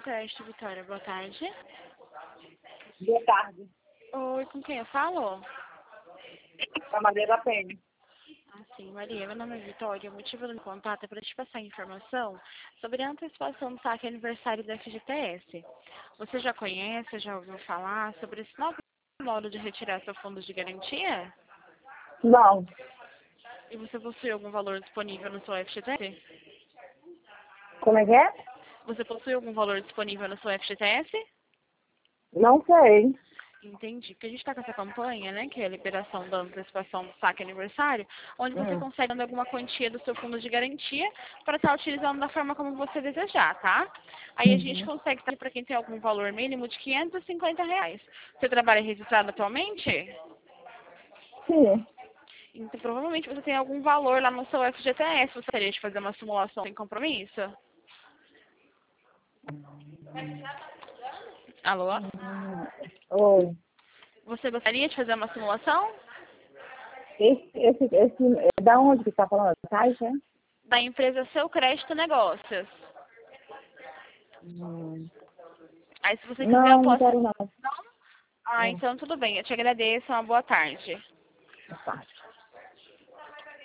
Crédito, Vitória. Boa tarde. Boa tarde. Oi, com quem eu falo? A Maria da Penha. Sim, Maria. Meu nome é Vitória. O motivo do meu contato é para te passar informação sobre a antecipação do saque aniversário da FGTS. Você já conhece, já ouviu falar sobre esse novo modo de retirar seu fundo de garantia? Não, E você possui algum valor disponível no seu FGTS? como é que é? Você possui algum valor disponível no seu FGTS? Não sei. Entendi. Porque a gente está com essa campanha, né, que é a liberação da antecipação do saque aniversário, onde você consegue dar alguma quantia do seu fundo de garantia para estar utilizando da forma como você desejar, tá? Aí a gente consegue estar para quem tem algum valor mínimo de R$ 550. Você trabalha registrado atualmente? Sim. Então, provavelmente você tem algum valor lá no seu FGTS. Você gostaria de fazer uma simulação sem compromisso? Alô? Oi. Você gostaria de fazer uma simulação? Da onde que está falando? Caixa? Da empresa Seu Crédito Negócios. Aí, se você quiser, eu Não, não posso... quero não. Então tudo bem. Eu te agradeço. Uma boa tarde. Tá.